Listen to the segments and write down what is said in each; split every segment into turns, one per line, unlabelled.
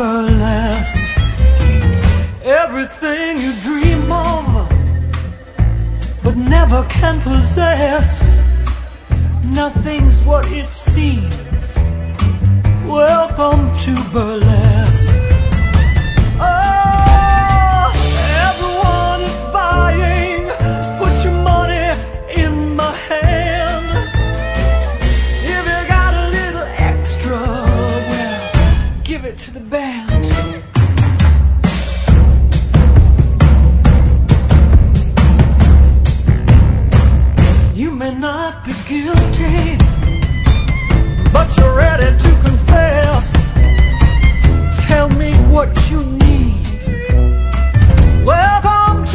burlesque. Everything you dream of but never can possess, nothing's what it seems. Welcome to burlesque. Oh, everyone is buying. Put your money in my hand. If you got a little extra, well, give it to the band. You may not be guilty, but you're ready to confess. Tell me what you need. Welcome to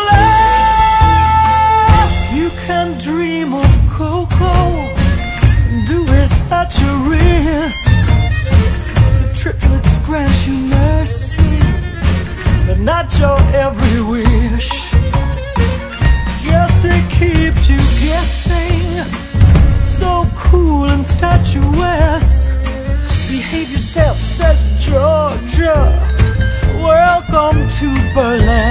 burlesque. You can dream of cocoa, do it at your risk. The triplets grant you mercy, but not your every wish. Yes, it keeps you guessing. So cool and statuesque. Behave yourself, says Georgia. Welcome to burlesque.